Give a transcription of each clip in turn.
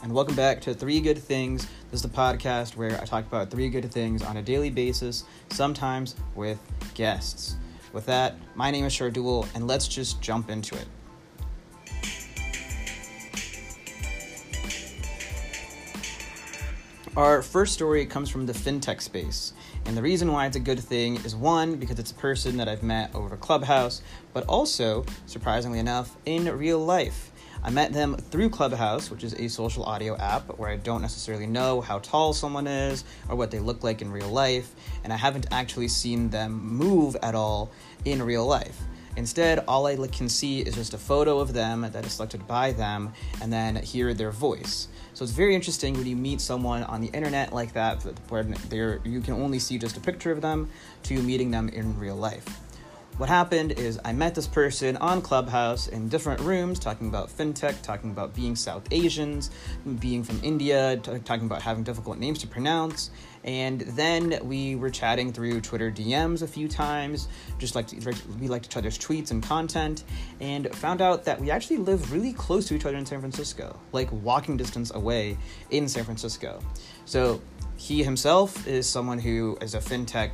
and welcome back to Three Good Things. This is the podcast where I talk about three good things on a daily basis, sometimes with guests. With that, my name is Shardul, and let's just jump into it. Our first story comes from the fintech space, and the reason why it's a good thing is one, because it's a person that I've met over Clubhouse, but also, surprisingly enough, in real life. I met them through Clubhouse, which is a social audio app where I don't necessarily know how tall someone is or what they look like in real life, and I haven't actually seen them move at all in real life. Instead, all I can see is just a photo of them that is selected by them and then hear their voice. So it's very interesting when you meet someone on the internet like that, where you can only see just a picture of them, to meeting them in real life. What happened is I met this person on Clubhouse in different rooms, talking about fintech, talking about being South Asians, being from India, talking about having difficult names to pronounce. And then we were chatting through Twitter DMs a few times, we liked each other's tweets and content, and found out that we actually live really close to each other in San Francisco, like walking distance away in San Francisco. So he himself is someone who is a fintech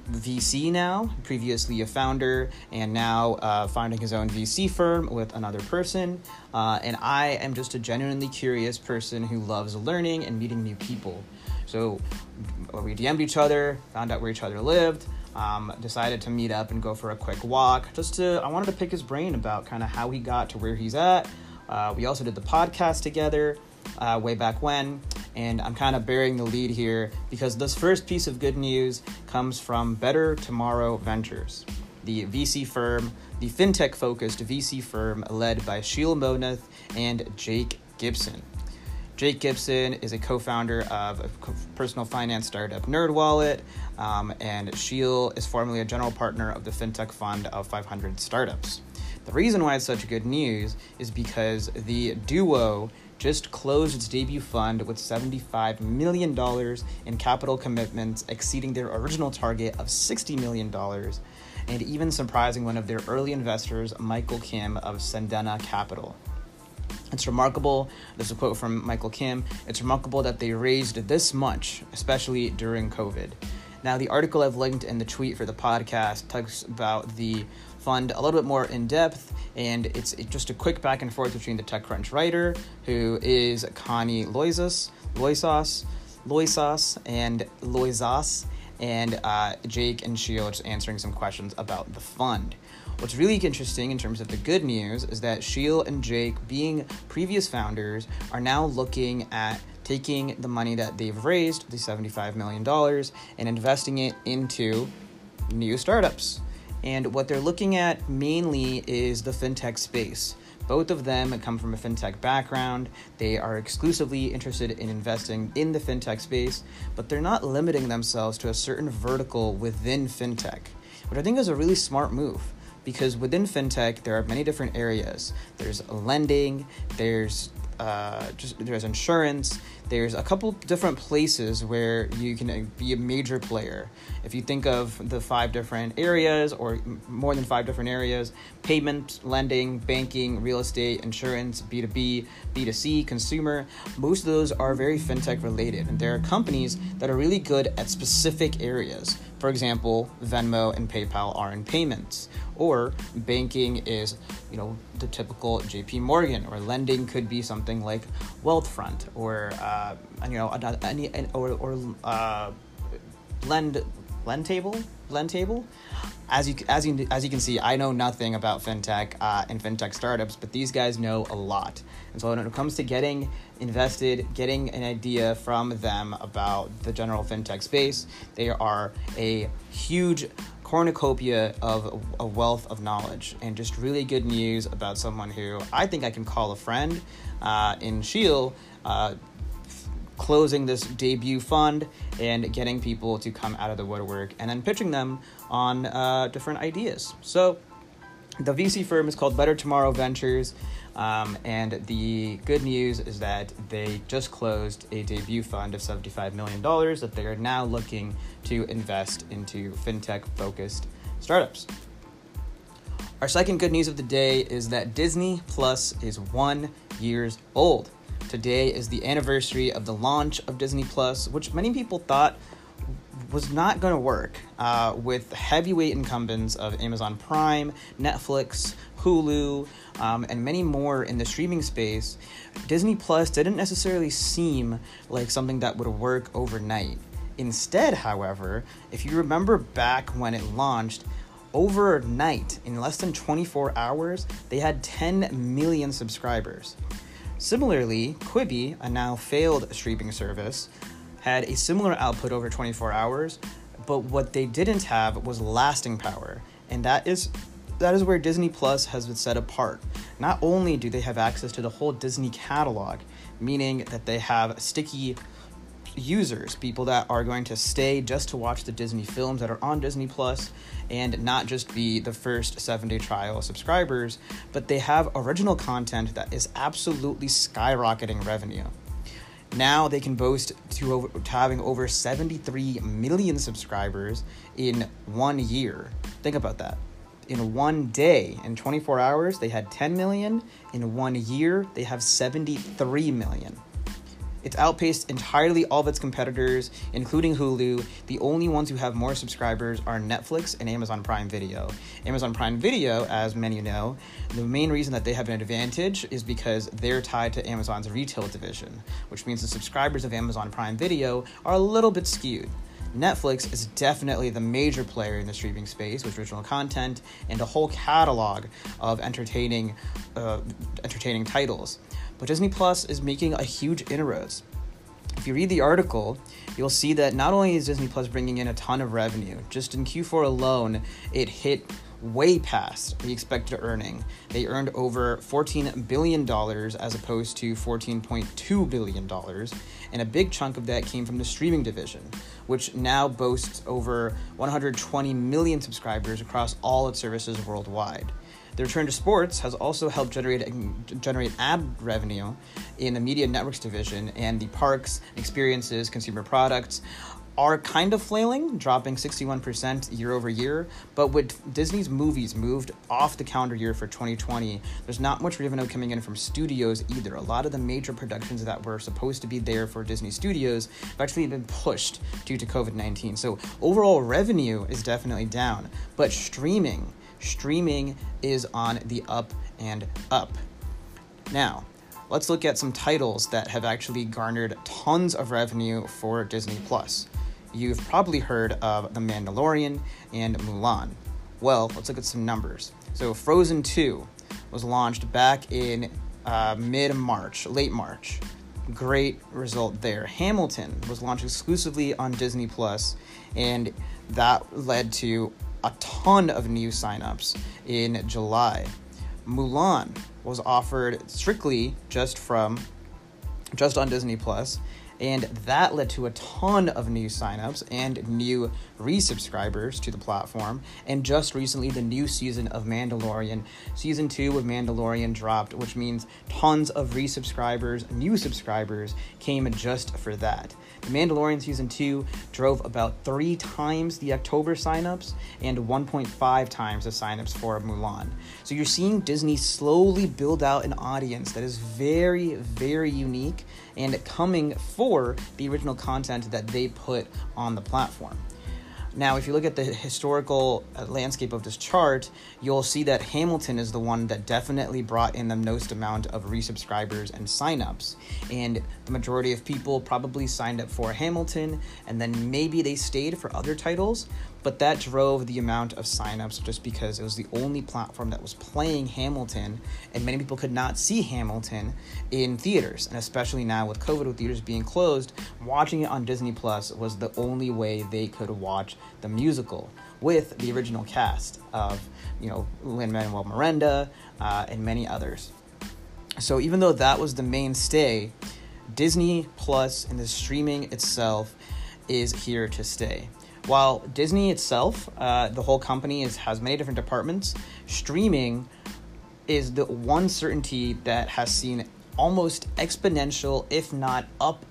VC now, previously a founder, and now founding his own VC firm with another person. And I am just a genuinely curious person who loves learning and meeting new people. So we DM'd each other, found out where each other lived, decided to meet up and go for a quick walk. I wanted to pick his brain about kind of how he got to where he's at. We also did the podcast together way back when. And I'm kind of bearing the lead here because this first piece of good news comes from Better Tomorrow Ventures, the VC firm, the fintech-focused VC firm led by Sheel Moneth and Jake Gibson. Jake Gibson is a co-founder of a personal finance startup NerdWallet, and Sheel is formerly a general partner of the fintech fund of 500 startups. The reason why it's such good news is because the duo just closed its debut fund with $75 million in capital commitments, exceeding their original target of $60 million, and even surprising one of their early investors, Michael Kim of Sendena Capital. It's remarkable, this is a quote from Michael Kim, it's remarkable that they raised this much, especially during COVID. Now, the article I've linked in the tweet for the podcast talks about the fund a little bit more in depth, and it's just a quick back and forth between the TechCrunch writer, who is Connie Loizos, and Jake and Sheel just answering some questions about the fund. What's really interesting in terms of the good news is that Sheel and Jake, being previous founders, are now looking at taking the money that they've raised, the $75 million, and investing it into new startups. And what they're looking at mainly is the fintech space. Both of them come from a fintech background. They are exclusively interested in investing in the fintech space, but they're not limiting themselves to a certain vertical within fintech, which I think is a really smart move. Because within fintech, there are many different areas. There's lending, there's insurance, there's a couple different places where you can be a major player. If you think of the 5 different areas, or more than 5 different areas: payment, lending, banking, real estate, insurance, B2B, B2C, consumer, most of those are very fintech related. And there are companies that are really good at specific areas. For example, Venmo and PayPal are in payments. Or banking is, the typical JP Morgan, or lending could be something like Wealthfront, or Lendtable. As you can see, I know nothing about fintech and fintech startups, but these guys know a lot. And so when it comes to getting invested, getting an idea from them about the general fintech space, they are a huge cornucopia of a wealth of knowledge, and just really good news about someone who I think I can call a friend in Sheel, closing this debut fund and getting people to come out of the woodwork and then pitching them on different ideas. So the VC firm is called Better Tomorrow Ventures, and the good news is that they just closed a debut fund of $75 million that they are now looking to invest into fintech-focused startups. Our second good news of the day is that Disney Plus is 1 year old. Today is the anniversary of the launch of Disney Plus, which many people thought was not going to work with heavyweight incumbents of Amazon Prime, Netflix, Hulu, and many more in the streaming space. Disney Plus didn't necessarily seem like something that would work overnight. Instead, however, if you remember back when it launched, overnight, in less than 24 hours, they had 10 million subscribers. Similarly, Quibi, a now failed streaming service, had a similar output over 24 hours, but what they didn't have was lasting power. And that is where Disney Plus has been set apart. Not only do they have access to the whole Disney catalog, meaning that they have sticky users, people that are going to stay just to watch the Disney films that are on Disney Plus and not just be the first 7-day trial subscribers, but they have original content that is absolutely skyrocketing revenue. Now they can boast to having over 73 million subscribers in 1 year. Think about that. In 1 day, in 24 hours, they had 10 million. In 1 year, they have 73 million. It's outpaced entirely all of its competitors, including Hulu. The only ones who have more subscribers are Netflix and Amazon Prime Video. Amazon Prime Video, as many know, the main reason that they have an advantage is because they're tied to Amazon's retail division, which means the subscribers of Amazon Prime Video are a little bit skewed. Netflix is definitely the major player in the streaming space with original content and a whole catalog of entertaining titles. But Disney Plus is making a huge inroads. If you read the article, you'll see that not only is Disney Plus bringing in a ton of revenue, just in Q4 alone, it hit way past the expected earning. They earned over $14 billion as opposed to $14.2 billion, and a big chunk of that came from the streaming division, which now boasts over 120 million subscribers across all its services worldwide. The return to sports has also helped generate ad revenue in the media networks division, and the parks, experiences, consumer products are kind of flailing, dropping 61% year over year. But with Disney's movies moved off the calendar year for 2020, there's not much revenue coming in from studios either. A lot of the major productions that were supposed to be there for Disney Studios have actually been pushed due to COVID-19. So overall revenue is definitely down, but streaming is on the up and up. Now, let's look at some titles that have actually garnered tons of revenue for Disney Plus. You've probably heard of The Mandalorian and Mulan. Well, let's look at some numbers. So Frozen 2 was launched back in mid-March, late March. Great result there. Hamilton was launched exclusively on Disney Plus, and that led to a ton of new signups in July. Mulan was offered strictly just on Disney Plus, and that led to a ton of new signups and new resubscribers to the platform. And just recently, the new season of Mandalorian, season 2 of Mandalorian dropped, which means tons of resubscribers, new subscribers came just for that. The Mandalorian season 2 drove about 3 times the October signups and 1.5 times the signups for Mulan. So you're seeing Disney slowly build out an audience that is very, very unique and coming for the original content that they put on the platform. Now, if you look at the historical landscape of this chart, you'll see that Hamilton is the one that definitely brought in the most amount of resubscribers and signups. And the majority of people probably signed up for Hamilton, and then maybe they stayed for other titles, but that drove the amount of signups just because it was the only platform that was playing Hamilton, and many people could not see Hamilton in theaters. And especially now with COVID, with theaters being closed, watching it on Disney Plus was the only way they could watch the musical with the original cast of, Lin-Manuel Miranda and many others. So even though that was the mainstay, Disney Plus and the streaming itself is here to stay. While Disney itself, the whole company has many different departments, streaming is the one certainty that has seen almost exponential, if not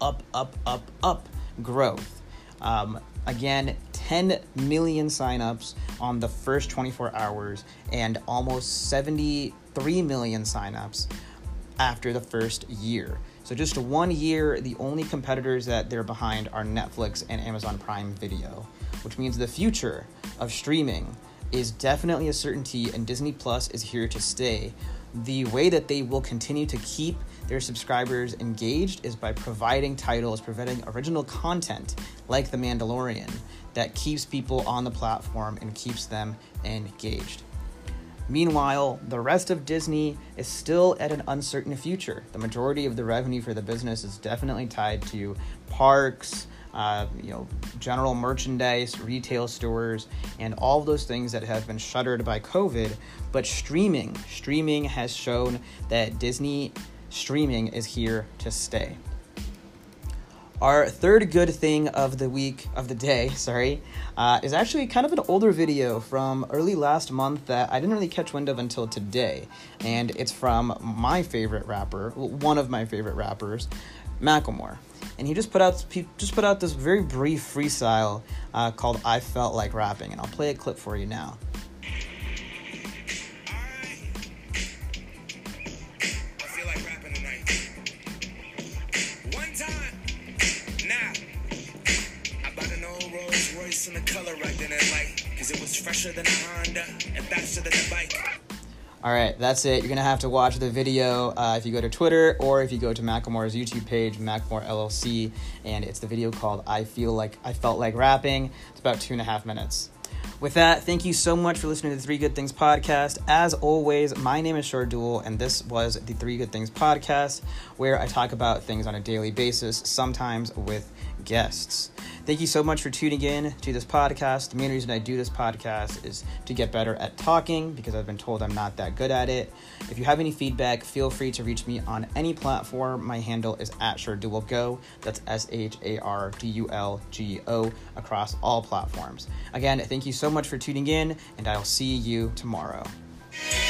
up growth. Again, 10 million signups on the first 24 hours and almost 73 million signups after the first year. So just 1 year, the only competitors that they're behind are Netflix and Amazon Prime Video, which means the future of streaming is definitely a certainty, and Disney Plus is here to stay. The way that they will continue to keep their subscribers engaged is by providing titles, providing original content like The Mandalorian that keeps people on the platform and keeps them engaged. Meanwhile, the rest of Disney is still at an uncertain future. The majority of the revenue for the business is definitely tied to parks, general merchandise, retail stores, and all of those things that have been shuttered by COVID. But streaming has shown that Disney streaming is here to stay. Our third good thing of the day, is actually kind of an older video from early last month that I didn't really catch wind of until today. And it's from my favorite rapper, one of my favorite rappers, Macklemore. And he just put out this very brief freestyle called I Felt Like Rapping. And I'll play a clip for you now. In the color right then and light, because it was fresher than a Honda and faster than a bike. All right, that's it. You're going to have to watch the video if you go to Twitter or if you go to Macklemore's YouTube page, Macklemore LLC, and it's the video called I Felt Like Rapping. It's about 2.5 minutes. With that, thank you so much for listening to the Three Good Things podcast. As always, my name is Shardul, and this was the Three Good Things podcast, where I talk about things on a daily basis, sometimes with guests. Thank you so much for tuning in to this podcast. The main reason I do this podcast is to get better at talking, because I've been told I'm not that good at it. If you have any feedback, feel free to reach me on any platform. My handle is @ShardulGo. That's SHARDULGO across all platforms. Again, thank you so much for tuning in, and I'll see you tomorrow.